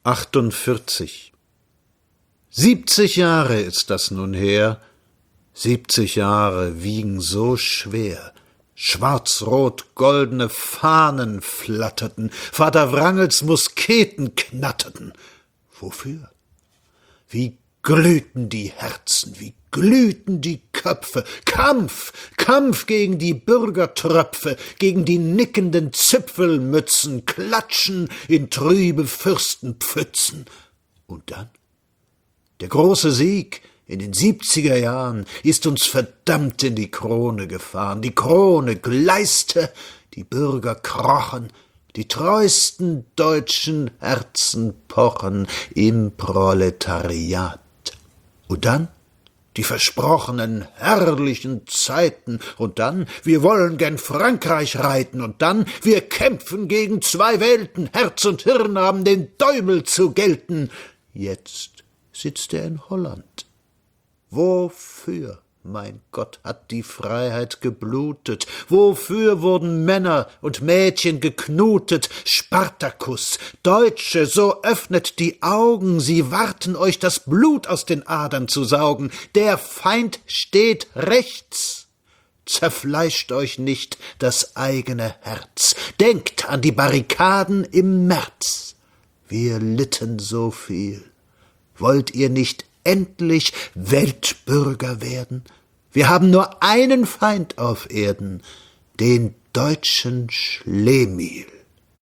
48. 70 Jahre ist das nun her, 70 Jahre wiegen so schwer. Schwarz-rot-goldene Fahnen flatterten, Vater Wrangels Musketen knatterten. Wofür? Wie glühten die Herzen, wie glühten die Köpfe. Kampf, Kampf gegen die Bürgertröpfe, gegen die nickenden Zipfelmützen, Klatschen in trübe Fürstenpfützen. Und dann? Der große Sieg in den 70er Jahren ist uns verdammt in die Krone gefahren. Die Krone gleiste, die Bürger krochen, die treuesten deutschen Herzen pochen im Proletariat. Und dann die versprochenen herrlichen Zeiten, und dann, wir wollen gen Frankreich reiten, und dann, wir kämpfen gegen zwei Welten, Herz und Hirn haben den Däumel zu gelten. Jetzt sitzt er in Holland. Wofür, mein Gott, hat die Freiheit geblutet? Wofür wurden Männer und Mädchen geknutet? Spartacus, Deutsche, so öffnet die Augen, sie warten euch das Blut aus den Adern zu saugen. Der Feind steht rechts. Zerfleischt euch nicht das eigene Herz. Denkt an die Barrikaden im März. Wir litten so viel. Wollt ihr nicht endlich Weltbürger werden? Wir haben nur einen Feind auf Erden, den deutschen Schlemihl.